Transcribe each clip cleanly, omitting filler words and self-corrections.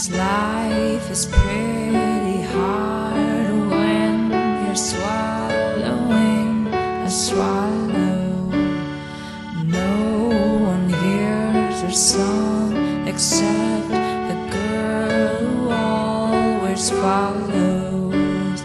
Life is pretty hard when you're swallowing a swallow. No one hears your song except the girl who always follows.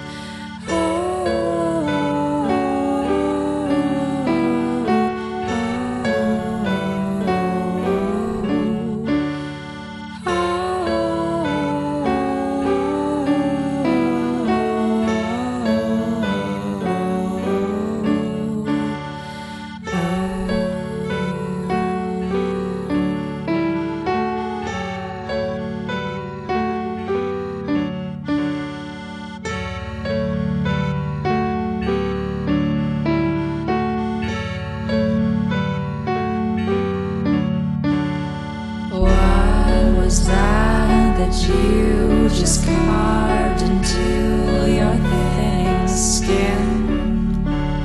That you just carved into your thin skin?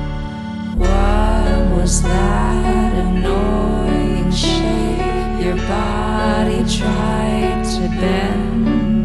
What was that annoying shape your body tried to bend?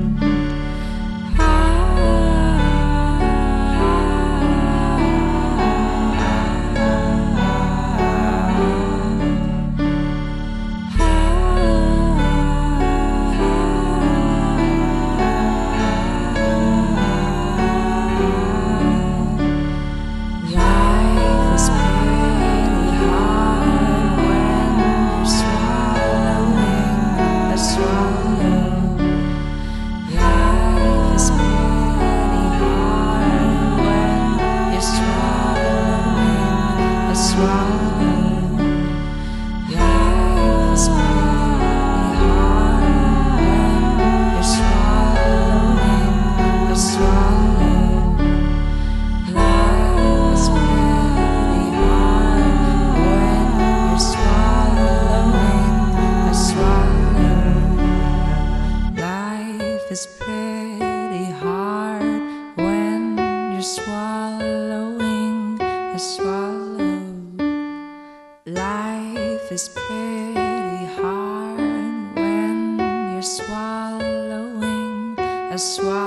It's pretty hard when you're swallowing a swallow. Life is pretty hard when you're swallowing a swallow.